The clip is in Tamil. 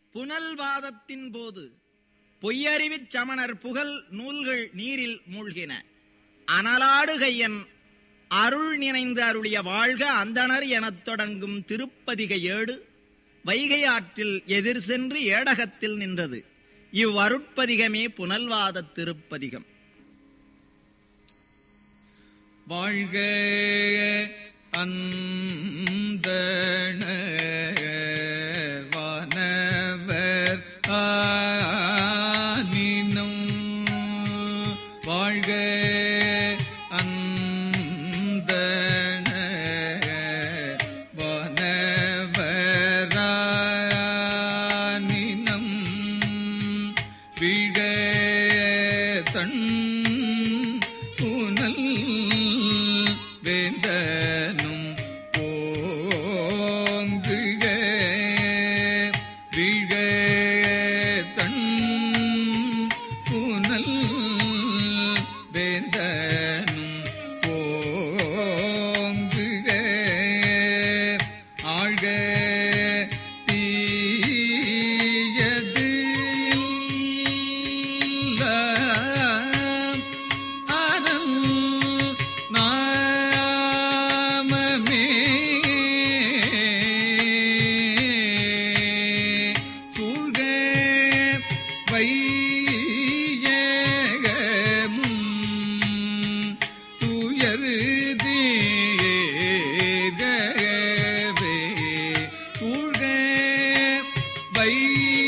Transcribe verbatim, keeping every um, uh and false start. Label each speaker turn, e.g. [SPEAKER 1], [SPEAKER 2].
[SPEAKER 1] புனல்வாதத்தின் போது பொய்யறிவிச் சமணர் புகழ் நூல்கள் நீரில் மூழ்கின. அனலாடுகையன் அருள் நினைந்து அருளிய வாழ்க அந்தணர் எனத் தொடங்கும் திருப்பதிக ஏடு வைகை ஆற்றில் எதிர் சென்று ஏடகத்தில் நின்றது. இவ்வருட்பதிகமே புனல்வாத திருப்பதிகம்.
[SPEAKER 2] வாழ்க அந்தணர் வானவர் ஆனினும், வாழ்க அந்தணர் வானவர் ஆனினும், வீழ தன் புனல் வேந்தனும் போங்குக, வீழ தன் புனல் வேந்தனும் போங்குக, ஆழ்க தீயது அறம் நாமமே, சூழ்க வையகமும் துயர்தீர்கவே, சூழ்க வை